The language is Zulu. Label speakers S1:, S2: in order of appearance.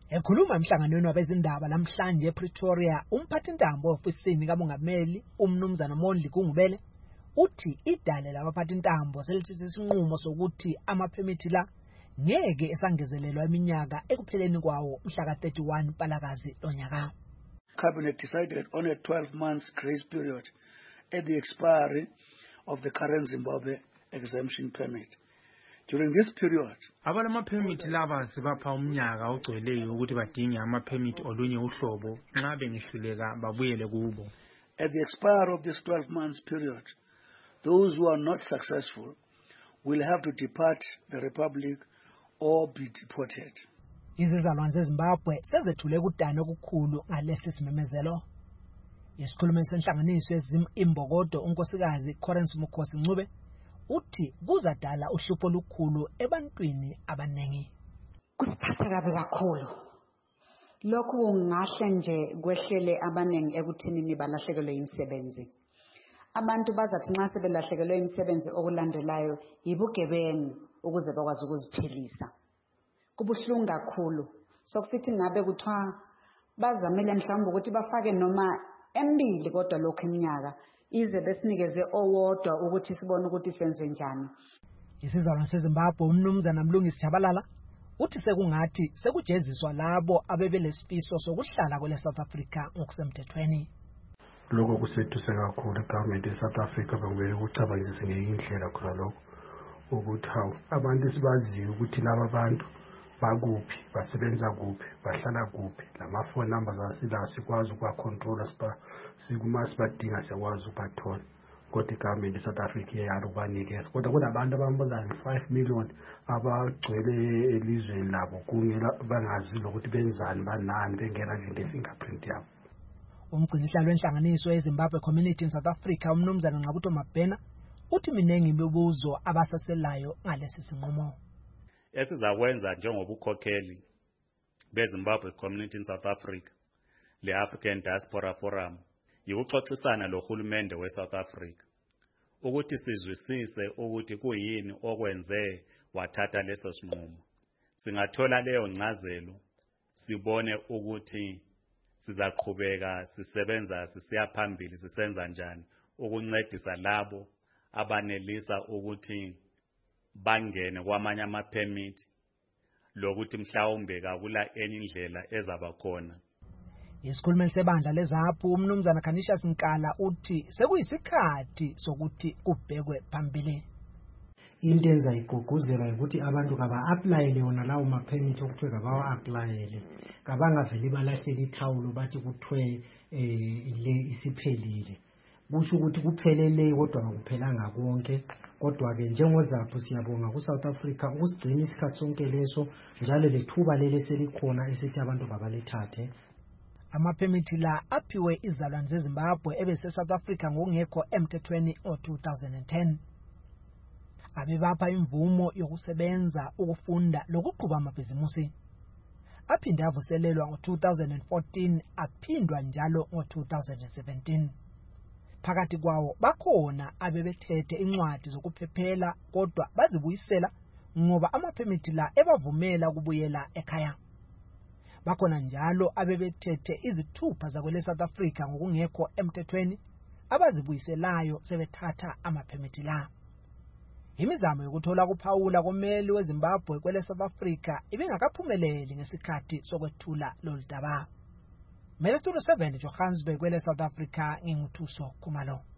S1: Ekhuluma emhlanganweni wabezindaba namhlanje ePretoria, umphathintambo ofisini kamongameli umnumzana Mondli Gungubele uthi idale labaphathintambo selithethe isinqumo sokuthi amaphemithi la ngeke esangezelelwa iminyaka ekupheleni kwawo mhla ka-31 Mpalakazi lonyaka.
S2: Cabinet decided on a 12 months grace period at the expiry of the current Zimbabwe exemption permit. During this period,
S3: abalamaphemithi laba sibapha umnyaka ogcweleyo ukuthi badinge amaphemithi olunye uhlobo nxa bengihluleka babuyele kubo.
S2: At the expiry of this 12 months period, those who are not successful will have to depart the republic or be deported.
S1: Izizalwane zeZimbabwe sezethule kudane okukhulu ngalesi simemezelo. Isikhulumi senhlanganiso Imbokodo unkosikazi Corence Mukhosi Ncube uthi kuzadala uhlupho olukhulu ebantwini abanengi.
S4: Kusiphatha kabi kakhulu. Lokhu kungahle nje kwehlele abanengi ekuthinini balahlekelwe imisebenzi. Abantu bazathi nxa sebelahlekelwe imisebenzi okulandelayo yibugebengu ukuze bakwazi ukuziphilisa. Kubuhlungu kakhulu. Sokusithi ngabe kuthiwa bazamele mhlawumbe ukuthi bafake noma embili kodwa lokho eminyaka ize besinikeze owodwa ukuthi sibone ukuthi senze njani.
S1: Isizalwane seZimbabwe umnumzana Mlungisi Jabalala uthi sekungathi sekujeziswa labo abebelesifiso sokuhlala kwele South Africa ngokusemthethweni.
S5: Lokho kusethusa kakhulu government eSouth Africa bekumele ukucabangise ngeindlela khona lokho ukuthi abantu sibaziyo ukuthi laba bantu bakuphi basebenza kuphi bahlala kuphi lamafoni numbers asila sikwazi ukucontrola sikuma sibadinga siyakwazi ukubathola kodwa igovernment eSouth Africa iyala ukubanikeza kodwa kunabantu abambola 5 million abagcwele elizweni labo kungela bangazi ukuthi benzani banani bengena nje fingerprint yabo.
S1: Umgcinihlalo wenhlanganiso yeZimbabwe Community in South Africa umnumzana Nqabuto Mabhena uthi minengi imibuzo abasaselayo ngalesi sinqumo.
S6: Esizakwenza njengobukhokheli beZimbabwe Community in South Africa le-African Diaspora Forum yikuxoxisana lohulumende weSouth Africa ukuthi sizwisise ukuthi kuyini okwenze wathatha leso sinqumo. Singathola leyo ncazelo sibone ukuthi sizaqhubeka sisebenza sisiya phambili sisenza njani ukuncedisa labo abanelisa ukuthi bangene kwamanye amaphemithi lokuthi mhlawumbe kakula enindlela ezaba khona.
S1: Isikhulumeli sebandla leZAPU umnumzana Canisius Nkala uthi sekuyisikhathi sokuthi kubhekwe phambili.
S7: Into enzayiquguzela ukuthi abantu kaba-aplayele wona lawo maphemithi okuthiwe kabawa-aplayele kabangaveli balahlele ithawulo bathi kuthiwe le isiphelile. Kusho ukuthi kuphelele kodwa akuphelanga konke. Kodwa-ke njengoZAPU siyabonga ku-South Africa ukusigcina isikhathi sonke leso njalo lethuba leli selikhona esithi abantu babalithathe.
S1: Amaphemithi la aphiwe izizalwane zeZimbabwe ebese-South Africa ngokungekho emthethweni ngo-2010. Abebapha imvumo yokusebenza, ukufunda lokuqhuba amabhizimusi. Aphinde avuselelwa ngo-2014 aphindwa njalo ngo-2017. Phakathi kwawo bakhona abebethethe incwadi zokuphephela kodwa bazibuyisela ngoba amaphemithi la ebavumela ukubuyela ekhaya. Bakhona njalo abebethethe izithupha zakwele South Africa ngokungekho emthethweni abazibuyiselayo sebethatha amaphemithi la. Imizamo yokuthola kuphawula komeli weZimbabwe kwele South Africa ibingakaphumeleli ngesikhathi sokwethula lolu daba. Studio 7 Johannesburg kwele South Africa nginguthuso Khumalo.